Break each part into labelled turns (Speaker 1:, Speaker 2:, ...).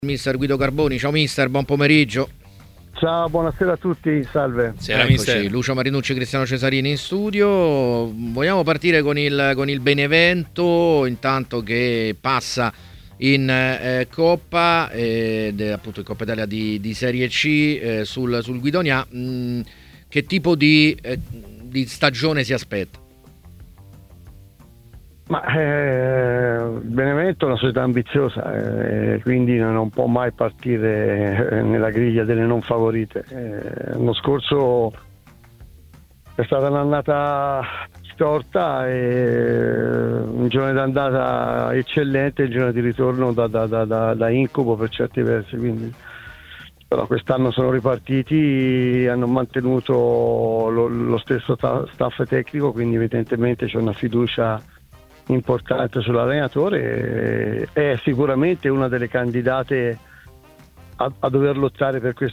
Speaker 1: Mister Guido Carboni. Ciao mister, buon pomeriggio.
Speaker 2: Ciao, buonasera a tutti, salve.
Speaker 1: Eccoci, Lucio Marinucci, Cristiano Cesarini in studio. Vogliamo partire con il Benevento, intanto che passa in Coppa, appunto in Coppa Italia di Serie C, sul Guidonia. Che tipo di stagione si aspetta?
Speaker 2: Ma Benevento è una società ambiziosa, quindi non può mai partire nella griglia delle non favorite. L'anno scorso è stata un'annata storta, un giorno d'andata eccellente, il giorno di ritorno da incubo per certi versi. Quindi, però quest'anno sono ripartiti, hanno mantenuto lo stesso staff tecnico, quindi evidentemente c'è una fiducia importante sull'allenatore. È sicuramente una delle candidate a dover lottare per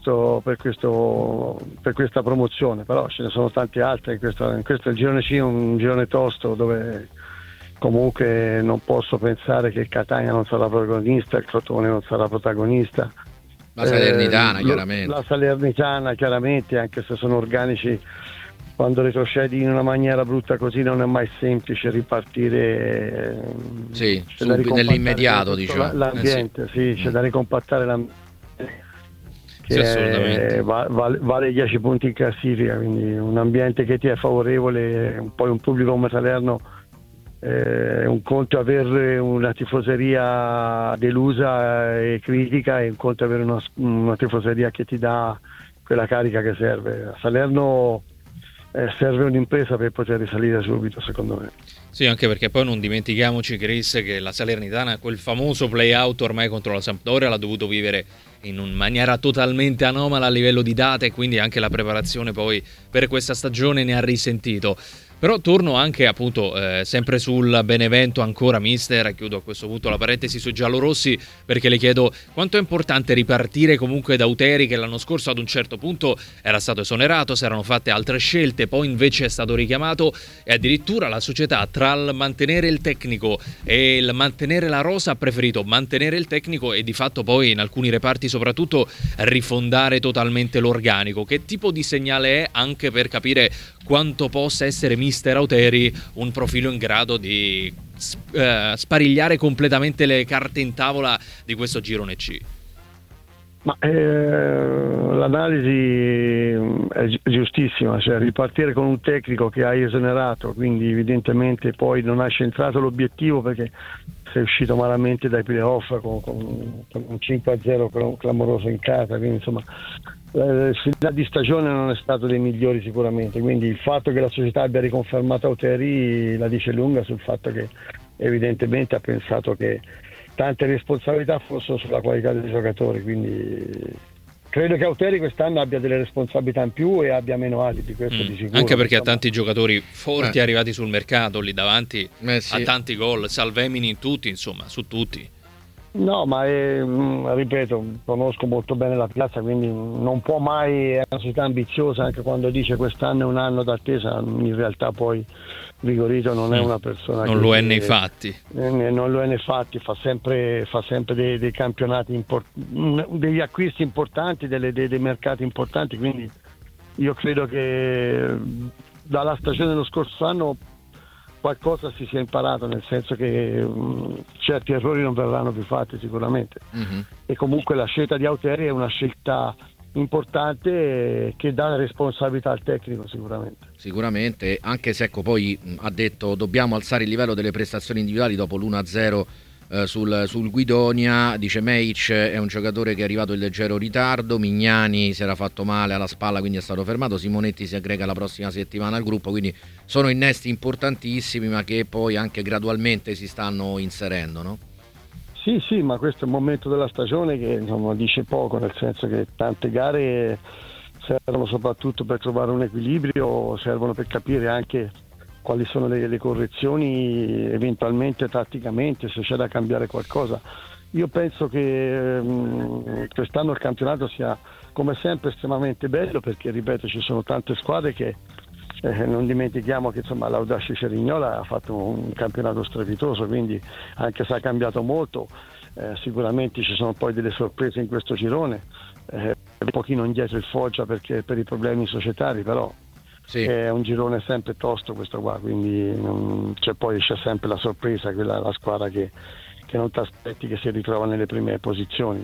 Speaker 2: questa promozione, però ce ne sono tante altre. In questo il girone C è un girone tosto, dove comunque non posso pensare che il Catania non sarà protagonista, il Crotone non sarà protagonista,
Speaker 1: la Salernitana chiaramente.
Speaker 2: La Salernitana chiaramente, anche se sono organici. Quando retrocedi in una maniera brutta così non è mai semplice ripartire.
Speaker 1: Sì, nell'immediato, diciamo.
Speaker 2: L'ambiente, sì, c'è da ricompattare l'ambiente, che
Speaker 1: assolutamente.
Speaker 2: Vale 10 punti in classifica, quindi un ambiente che ti è favorevole, poi un pubblico come Salerno, un conto è avere una tifoseria delusa e critica, e un conto è avere una tifoseria che ti dà quella carica che serve. A Salerno serve un'impresa per poter risalire subito, secondo me.
Speaker 3: Sì, anche perché poi non dimentichiamoci, Chris, che la Salernitana quel famoso play-out ormai contro la Sampdoria l'ha dovuto vivere in maniera totalmente anomala a livello di date, e quindi anche la preparazione poi per questa stagione ne ha risentito. Però torno anche appunto sempre sul Benevento ancora, mister, chiudo a questo punto la parentesi sui giallorossi, perché le chiedo quanto è importante ripartire comunque da Auteri, che l'anno scorso ad un certo punto era stato esonerato, si erano fatte altre scelte, poi invece è stato richiamato, e addirittura la società, tra il mantenere il tecnico e il mantenere la rosa, ha preferito mantenere il tecnico e di fatto poi in alcuni reparti soprattutto rifondare totalmente l'organico. Che tipo di segnale è, anche per capire quanto possa essere mister Auteri un profilo in grado di sparigliare completamente le carte in tavola di questo girone C?
Speaker 2: Ma l'analisi è giustissima, cioè ripartire con un tecnico che hai esonerato, quindi evidentemente poi non hai centrato l'obiettivo, perché sei uscito malamente dai playoff con un 5-0 clamoroso in casa, quindi insomma il finale di stagione non è stato dei migliori sicuramente, quindi il fatto che la società abbia riconfermato Auteri la dice lunga sul fatto che evidentemente ha pensato che tante responsabilità fossero sulla qualità dei giocatori, quindi credo che Auteri quest'anno abbia delle responsabilità in più e abbia meno alibi, questo di sicuro.
Speaker 3: Anche perché ha tanti giocatori forti arrivati sul mercato lì davanti,
Speaker 1: sì.
Speaker 3: ha tanti gol, Salvemini in tutti, insomma, su tutti.
Speaker 2: No, ma ripeto, conosco molto bene la piazza, quindi non può mai, è una società ambiziosa, anche quando dice quest'anno è un anno d'attesa, in realtà poi Vigorito non è una persona
Speaker 3: non lo è nei fatti.
Speaker 2: Non lo è nei fatti, fa sempre dei campionati degli acquisti importanti, dei mercati importanti, quindi io credo che dalla stagione dello scorso anno qualcosa si sia imparato, nel senso che certi errori non verranno più fatti sicuramente. E comunque la scelta di Auteri è una scelta importante che dà responsabilità al tecnico
Speaker 1: sicuramente, anche se ecco poi ha detto dobbiamo alzare il livello delle prestazioni individuali dopo l'1-0 sul Guidonia. Dice Meic è un giocatore che è arrivato in leggero ritardo, Mignani si era fatto male alla spalla quindi è stato fermato, Simonetti si aggrega la prossima settimana al gruppo, quindi sono innesti importantissimi ma che poi anche gradualmente si stanno inserendo, no?
Speaker 2: Sì, ma questo è un momento della stagione che insomma dice poco, nel senso che tante gare servono soprattutto per trovare un equilibrio, servono per capire anche quali sono le correzioni eventualmente tatticamente, se c'è da cambiare qualcosa. Io penso che quest'anno il campionato sia come sempre estremamente bello, perché ripeto ci sono tante squadre che non dimentichiamo che insomma l'Audace Cerignola ha fatto un campionato strepitoso, quindi anche se ha cambiato molto Sicuramente ci sono poi delle sorprese in questo girone, un pochino indietro il Foggia perché per i problemi societari, però
Speaker 1: Sì.
Speaker 2: è un girone sempre tosto questo qua, quindi poi c'è sempre la sorpresa, quella la squadra che non ti aspetti, che si ritrova nelle prime posizioni.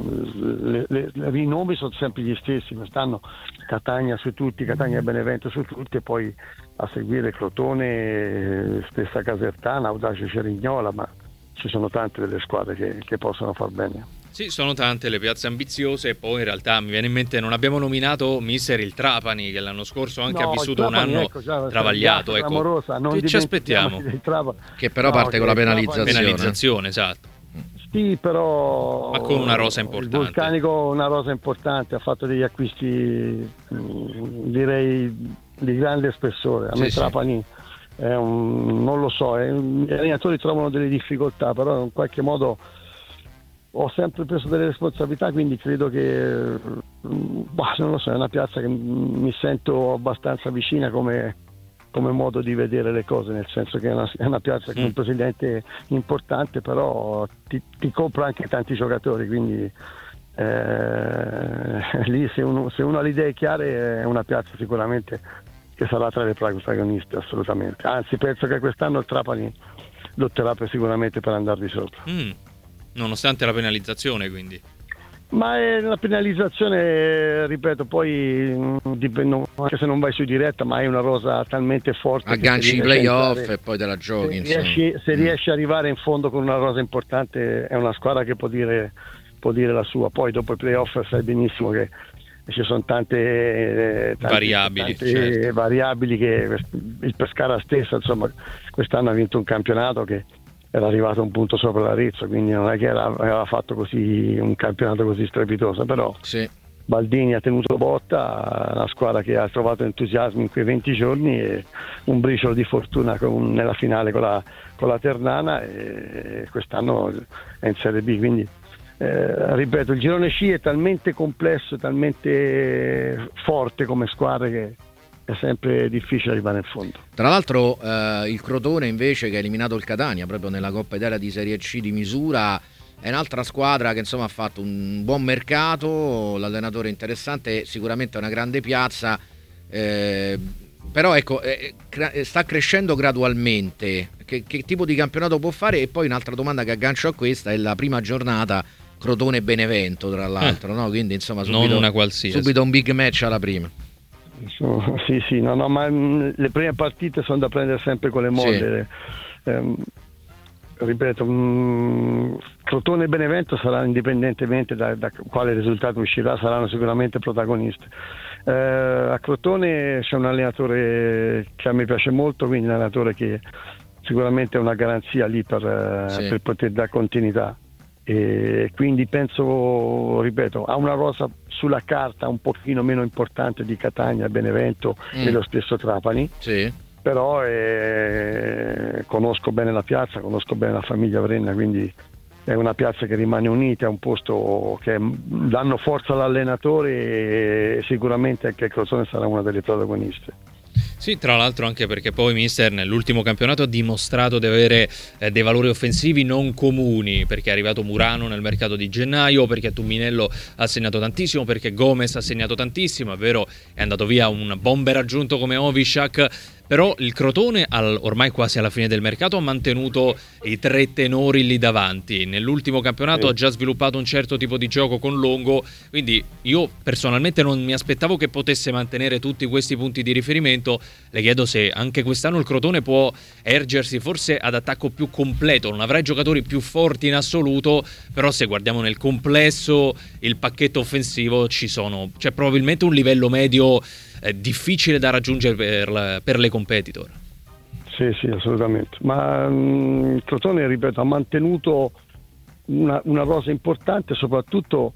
Speaker 2: I nomi sono sempre gli stessi quest'anno: Catania su tutti, Catania e Benevento su tutti, e poi a seguire Crotone, stessa Casertana, Audace Cerignola, ma ci sono tante delle squadre che possono far bene.
Speaker 3: Sì, sono tante le piazze ambiziose, e poi in realtà mi viene in mente, non abbiamo nominato mister il Trapani, che l'anno scorso anche ha vissuto un anno travagliato. Ecco.
Speaker 2: Non
Speaker 3: ci aspettiamo?
Speaker 1: Che però parte con la
Speaker 3: penalizzazione, esatto.
Speaker 2: Sì, però
Speaker 3: ma con una rosa importante.
Speaker 2: Il Vulcanico una rosa importante, ha fatto degli acquisti direi di grande spessore. A me Trapani non lo so, gli allenatori trovano delle difficoltà, però in qualche modo ho sempre preso delle responsabilità, quindi credo che non lo so, è una piazza che mi sento abbastanza vicina come modo di vedere le cose, nel senso che è una piazza con un presidente importante, però ti compra anche tanti giocatori, quindi lì se uno ha le idee chiare è una piazza sicuramente che sarà tra le protagoniste, assolutamente. Anzi, penso che quest'anno il Trapani lotterà sicuramente per andarvi sopra.
Speaker 3: Nonostante la penalizzazione, quindi.
Speaker 2: Ma la penalizzazione, ripeto, poi dipende, anche se non vai su diretta, ma hai una rosa talmente forte,
Speaker 1: agganci in playoff e poi te la giochi.
Speaker 2: Se riesci a arrivare in fondo con una rosa importante, è una squadra che può dire la sua. Poi dopo i playoff sai benissimo che ci sono tante
Speaker 3: variabili,
Speaker 2: variabili, che il Pescara stessa, insomma, quest'anno ha vinto un campionato che era arrivato un punto sopra l'Arezzo, quindi non è che aveva fatto così un campionato così strepitoso, però Baldini ha tenuto botta, una squadra che ha trovato entusiasmo in quei 20 giorni e un briciolo di fortuna nella finale con la Ternana, e quest'anno è in Serie B, quindi ripeto, il girone C è talmente complesso, talmente forte come squadre che è sempre difficile arrivare in fondo.
Speaker 1: Tra l'altro il Crotone invece, che ha eliminato il Catania proprio nella Coppa Italia di Serie C di misura, è un'altra squadra che insomma ha fatto un buon mercato, l'allenatore è interessante, sicuramente è una grande piazza, però ecco, sta crescendo gradualmente. Che tipo di campionato può fare? E poi un'altra domanda che aggancio a questa è la prima giornata Crotone-Benevento, tra l'altro, no? Quindi insomma subito un big match alla prima.
Speaker 2: Sì, no, ma le prime partite sono da prendere sempre con le molle. Ripeto, Crotone e Benevento saranno, indipendentemente da quale risultato uscirà, saranno sicuramente protagonisti. A Crotone c'è un allenatore che a me piace molto, quindi un allenatore che sicuramente è una garanzia lì per poter dare continuità. E quindi penso, ripeto, ha una rosa sulla carta un pochino meno importante di Catania, Benevento e lo stesso Trapani, però conosco bene la piazza, conosco bene la famiglia Vrenna, quindi è una piazza che rimane unita, è un posto che danno forza all'allenatore, e sicuramente anche il Crotone sarà una delle protagoniste.
Speaker 3: Sì, tra l'altro anche perché poi mister nell'ultimo campionato ha dimostrato di avere dei valori offensivi non comuni, perché è arrivato Murano nel mercato di gennaio, perché Tumminello ha segnato tantissimo, perché Gomez ha segnato tantissimo, è vero, è andato via un bomber aggiunto come Ovišak, però il Crotone ormai quasi alla fine del mercato ha mantenuto i tre tenori lì davanti. Nell'ultimo campionato ha già sviluppato un certo tipo di gioco con Longo, quindi io personalmente non mi aspettavo che potesse mantenere tutti questi punti di riferimento. Le chiedo se anche quest'anno il Crotone può ergersi forse ad attacco più completo, non avrà i giocatori più forti in assoluto, però se guardiamo nel complesso il pacchetto offensivo c'è probabilmente un livello medio difficile da raggiungere per le competitor.
Speaker 2: Sì, assolutamente, ma il Crotone, ripeto, ha mantenuto una rosa importante, soprattutto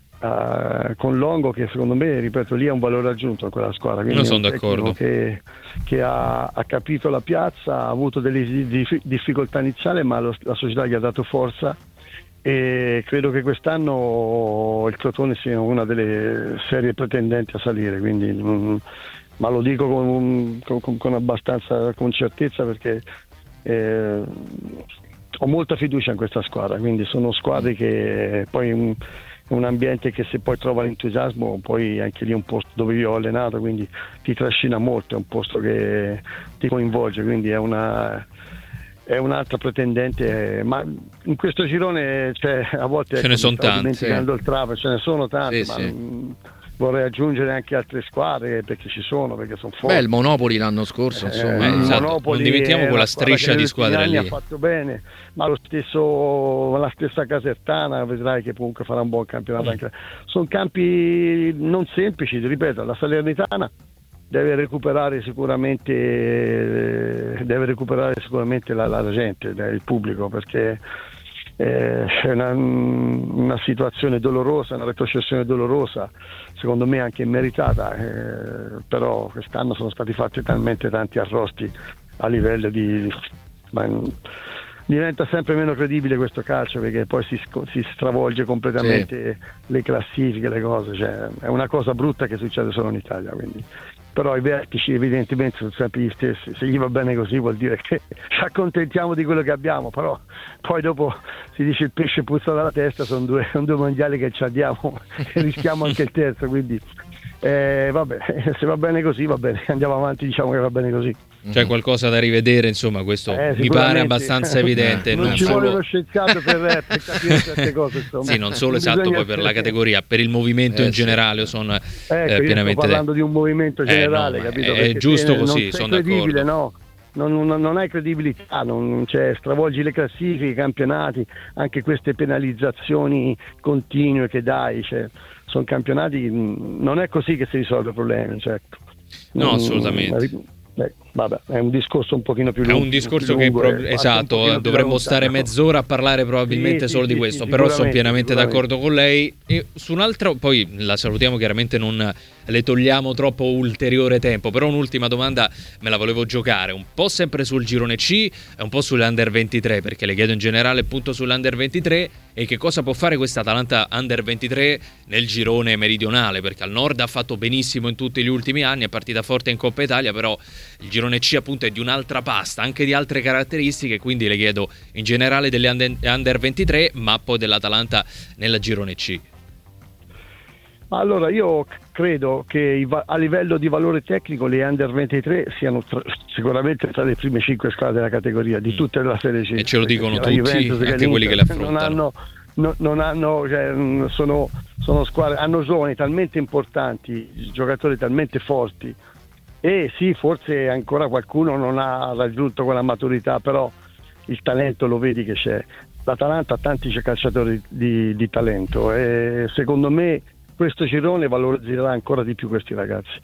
Speaker 2: con Longo, che secondo me, ripeto, lì è un valore aggiunto a quella squadra. Quindi
Speaker 3: non sono d'accordo.
Speaker 2: Che ha capito la piazza, ha avuto delle difficoltà iniziali, ma la società gli ha dato forza, e credo che quest'anno il Crotone sia una delle serie pretendenti a salire, quindi ma lo dico con abbastanza certezza, perché ho molta fiducia in questa squadra, quindi sono squadre che poi un ambiente che se poi trova l'entusiasmo, poi anche lì è un posto dove io ho allenato, quindi ti trascina molto, è un posto che ti coinvolge, quindi è un'altra pretendente, ma in questo girone a volte
Speaker 3: ce ne sono tante,
Speaker 2: dimenticando il Trapani, ce ne sono tante,
Speaker 1: sì,
Speaker 2: ma vorrei aggiungere anche altre squadre perché sono forti.
Speaker 1: Il Monopoli l'anno scorso, insomma.
Speaker 3: Esatto. Non dimentichiamo quella striscia di squadre lì.
Speaker 2: Ha fatto bene, ma la stessa Casertana vedrai che comunque farà un buon campionato anche. Sono campi non semplici, ripeto, la Salernitana deve recuperare sicuramente la gente, il pubblico, perché è una situazione dolorosa, una retrocessione dolorosa, secondo me anche meritata, però quest'anno sono stati fatti talmente tanti arrosti a livello diventa sempre meno credibile questo calcio, perché poi si stravolge completamente le classifiche, le cose, è una cosa brutta che succede solo in Italia, quindi. Però i vertici evidentemente sono sempre gli stessi, se gli va bene così vuol dire che ci accontentiamo di quello che abbiamo, però poi dopo si dice il pesce puzza dalla testa, sono due mondiali che ci abbiamo e rischiamo anche il terzo, quindi vabbè, se va bene così va bene, andiamo avanti, diciamo che va bene così.
Speaker 3: C'è qualcosa da rivedere, insomma, questo mi pare abbastanza evidente.
Speaker 2: Non ci vuole uno scienziato per capire certe cose, insomma.
Speaker 3: Sì, non solo poi per la categoria, per il movimento in generale, sono pienamente.
Speaker 2: Sto parlando di un movimento generale, capito?
Speaker 3: È giusto così, sono d'accordo.
Speaker 2: No? Non hai credibilità, stravolgi le classifiche, i campionati, anche queste penalizzazioni continue che dai, sono campionati, non è così che si risolve il problema, certo.
Speaker 3: No, assolutamente.
Speaker 2: Vabbè, è un discorso un pochino più lungo.
Speaker 3: È un discorso che esatto, dovremmo stare mezz'ora a parlare probabilmente solo di questo, però sono pienamente d'accordo con lei. E su un altro, poi la salutiamo, chiaramente non le togliamo troppo ulteriore tempo, però un'ultima domanda me la volevo giocare, un po' sempre sul girone C e un po' sull'Under 23, perché le chiedo in generale appunto sull'Under 23 e che cosa può fare questa Atalanta Under 23 nel girone meridionale, perché al nord ha fatto benissimo in tutti gli ultimi anni, è partita forte in Coppa Italia, però il girone C appunto è di un'altra pasta, anche di altre caratteristiche, quindi le chiedo in generale delle Under 23, ma poi dell'Atalanta nel girone C.
Speaker 2: Allora, io credo che a livello di valore tecnico le Under 23 siano sicuramente tra le prime 5 squadre della categoria di tutta la Serie C.
Speaker 3: E ce lo dicono tutti, anche quelli che le affrontano.
Speaker 2: Non hanno, sono squadre, hanno giovani talmente importanti, giocatori talmente forti, e sì, forse ancora qualcuno non ha raggiunto quella maturità, però il talento lo vedi che c'è. L'Atalanta ha tanti calciatori di talento e secondo me questo girone valorizzerà ancora di più questi ragazzi,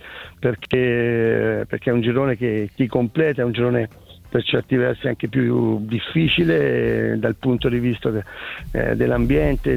Speaker 2: perché è un girone che ti completa, è un girone per certi versi anche più difficile dal punto di vista dell'ambiente,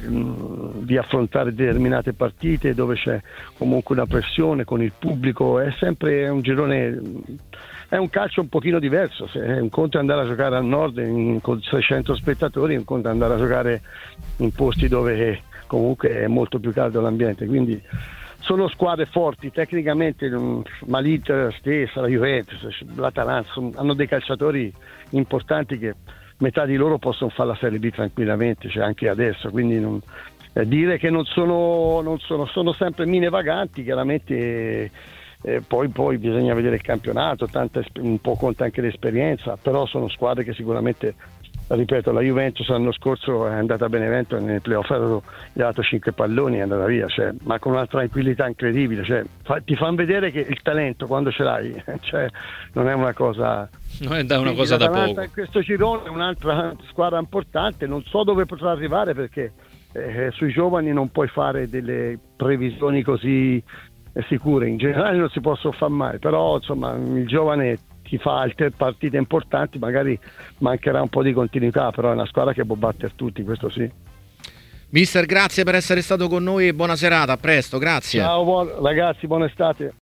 Speaker 2: di affrontare determinate partite dove c'è comunque una pressione con il pubblico. È sempre un girone, è un calcio un pochino diverso, un conto è andare a giocare al nord con 600 spettatori, un conto è andare a giocare in posti dove comunque è molto più caldo l'ambiente, quindi sono squadre forti tecnicamente, ma l'Inter stessa, la Juventus, l'Atalanta hanno dei calciatori importanti che metà di loro possono fare la Serie B tranquillamente, anche adesso, quindi dire che non sono sempre mine vaganti, chiaramente. Poi bisogna vedere il campionato, un po' conta anche l'esperienza, però sono squadre che sicuramente, ripeto, la Juventus l'anno scorso è andata a Benevento e nel playoff gli ha dato 5 palloni e è andata via, ma con una tranquillità incredibile, ti fanno vedere che il talento quando ce l'hai, non è una cosa,
Speaker 3: non è una cosa da poco.
Speaker 2: In questo girone è un'altra squadra importante, non so dove potrà arrivare perché sui giovani non puoi fare delle previsioni così sicure, in generale non si possono fare mai, però insomma il giovane ti fa altre partite importanti, magari mancherà un po' di continuità, però è una squadra che può battere tutti, questo sì.
Speaker 1: Mister, grazie per essere stato con noi e buona serata, a presto, grazie.
Speaker 2: Ciao ragazzi, buona estate.